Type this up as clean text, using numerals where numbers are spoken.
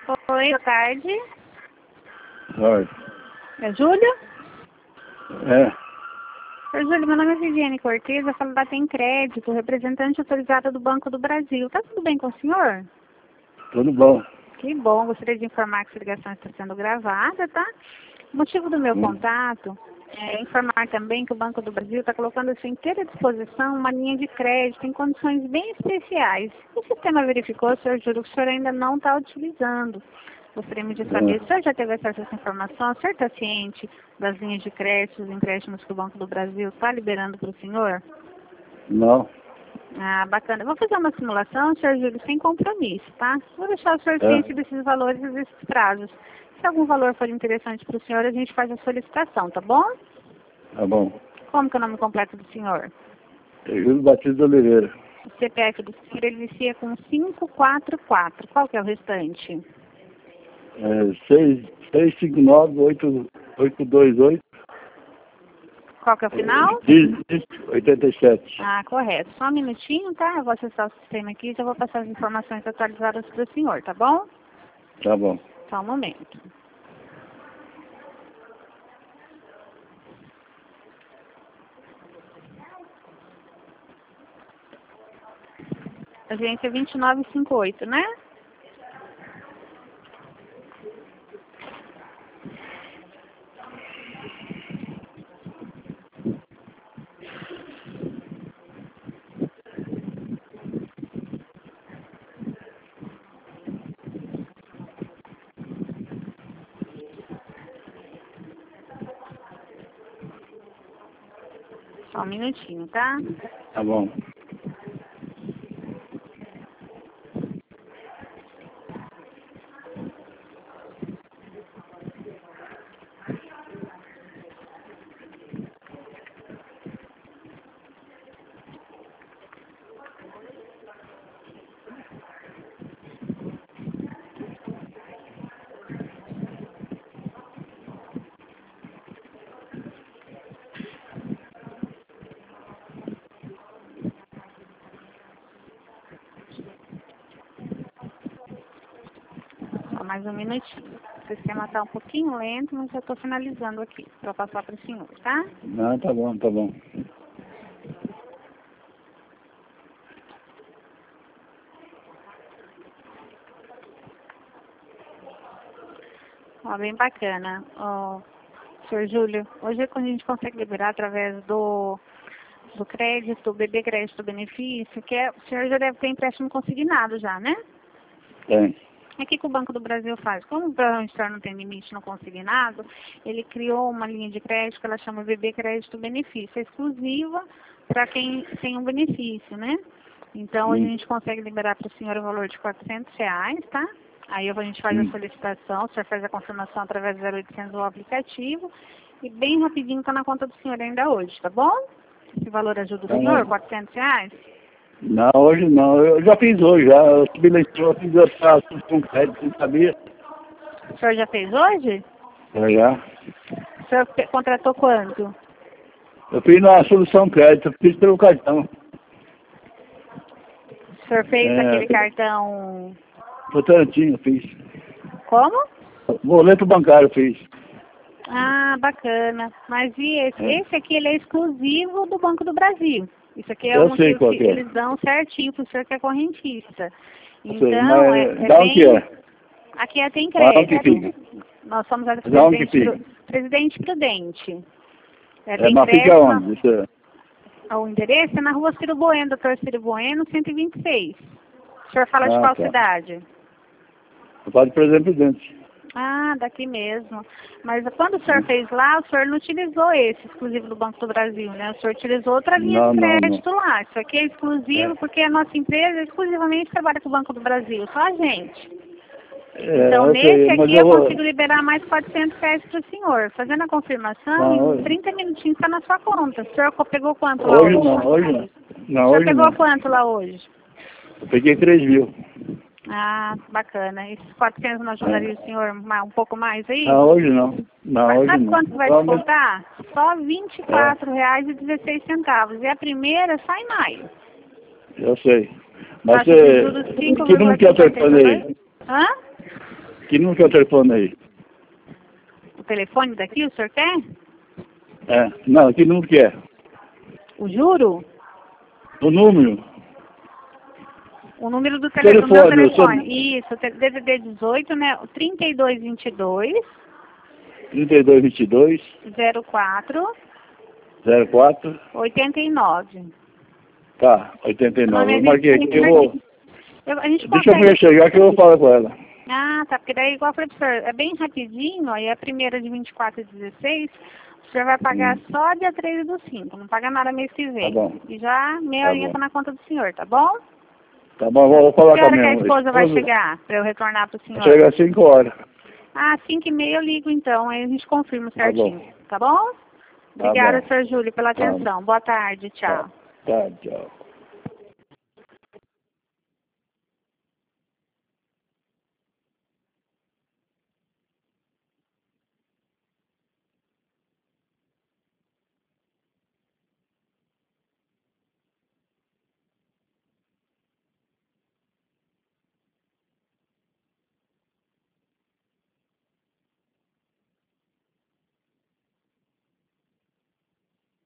Oi, boa tarde. Oi. É Júlio? É. Oi, Júlio, meu nome é Viviane Cortez, eu falo da Tem Crédito, representante autorizada do Banco do Brasil. Tá tudo bem com o senhor? Tudo bom. Que bom, gostaria de informar que essa ligação está sendo gravada, tá? O motivo do meu contato é informar também que o Banco do Brasil está colocando à sua inteira disposição uma linha de crédito em condições bem especiais. O sistema verificou, senhor Júlio, que o senhor ainda não está utilizando. Gostaríamos de saber, o senhor já teve acesso a essa informação? O senhor está ciente das linhas de crédito, dos empréstimos que o Banco do Brasil está liberando para o senhor? Não. Ah, bacana. Vou fazer uma simulação, senhor Júlio, sem compromisso, tá? Vou deixar o senhor ciente desses valores e desses prazos. Se algum valor for interessante para o senhor, a gente faz a solicitação, tá bom? Tá bom. Como que é o nome completo do senhor? Júlio Batista Oliveira. O CPF do senhor, ele inicia com 544. Qual que é o restante? 659-828. Qual que é o final? 87. Ah, correto. Só um minutinho, tá? Eu vou acessar o sistema aqui e já vou passar as informações atualizadas para o senhor, tá bom? Tá bom. Só um momento. Agência 2958, né? Só um minutinho, tá? Tá bom. Só mais um minutinho. O sistema está um pouquinho lento, mas já estou finalizando aqui para passar para o senhor, tá? Não, tá bom, tá bom. Ó, bem bacana. Ó, senhor Júlio, hoje a gente consegue liberar através do crédito, BB Crédito Benefício, que o senhor já deve ter empréstimo consignado já, né? Tem. O que o Banco do Brasil faz? Como provavelmente o senhor não tem limite no consignado, ele criou uma linha de crédito que ela chama BB Crédito Benefício, é exclusiva para quem tem um benefício, né? Então, a gente consegue liberar para o senhor o valor de R$400, tá? Aí a gente faz a solicitação, o senhor faz a confirmação através do 0800 do aplicativo e bem rapidinho está na conta do senhor ainda hoje, tá bom? Esse valor ajuda o senhor, R$400? Não, hoje não. Eu já fiz hoje, já. Eu silenciou, fiz com crédito, não sabia. O senhor já fez hoje? Já. O senhor contratou quanto? Eu fiz na solução crédito, eu fiz pelo cartão. O senhor fez aquele cartão... Votorantim, eu fiz. Como? Boleto bancário eu fiz. Ah, bacana. Mas e esse? Esse aqui ele é exclusivo do Banco do Brasil. Isso aqui é Eu um sei motivo qual que que é. eles dão certinho para o senhor que é correntista. Eu sei, Então, mas da onde que é? Aqui é Tem Da onde que Crédito. fica? Nós somos a Da onde que fica? Presidente Prudente. Mas fica onde? Isso é... O endereço é na rua Ciro Bueno, doutor Ciro Bueno, 126. O senhor fala de qual cidade? Eu falo de Presidente. Ah, daqui mesmo. Mas quando o senhor fez lá, o senhor não utilizou esse exclusivo do Banco do Brasil, né? O senhor utilizou outra linha de crédito lá. Isso aqui é exclusivo porque a nossa empresa exclusivamente trabalha com o Banco do Brasil, só a gente. Então, nesse aqui eu consigo liberar mais R$400 para o senhor. Fazendo a confirmação, em 30 minutinhos está na sua conta. O senhor pegou quanto lá hoje? Hoje não. O senhor pegou quanto lá hoje? Eu peguei 3 mil. Ah, bacana. Esses 400 não ajudaria o senhor um pouco mais aí? Não, hoje não. Não, mas hoje sabe não. quanto vai descontar? Só R$24,16. E a primeira sai em maio. Eu sei. Mas que número que é o telefone aí? Hã? Que número que é o telefone aí? O telefone daqui, o senhor quer? É. Não, que número que é? O juro? O número? O número do, Telefone, do meu o telefone. Isso, DDD 18, né? O 3222 3222 04 04 89. Tá, O 89. nome Eu é marquei aqui, eu vou... a gente Deixa eu consegue. ver chegar que eu vou falar com ela. Ah, tá, porque daí, igual eu falei pro senhor, é bem rapidinho, aí a primeira de 24/16, o senhor vai pagar só dia 3/5, não paga nada mês que vem. Tá bom. E já meia Tá horinha bom. tá na conta do senhor, tá bom? Tá bom, vou falar Que com a hora que minha a esposa vai chegar, pra eu retornar pro senhor? Chega às 5 horas. Ah, 5h30 eu ligo então, aí a gente confirma Tá bom. certinho, tá bom? Tá Obrigada, bom. senhor Júlio, pela Tá. atenção. Boa tarde, tchau. Tá, tchau.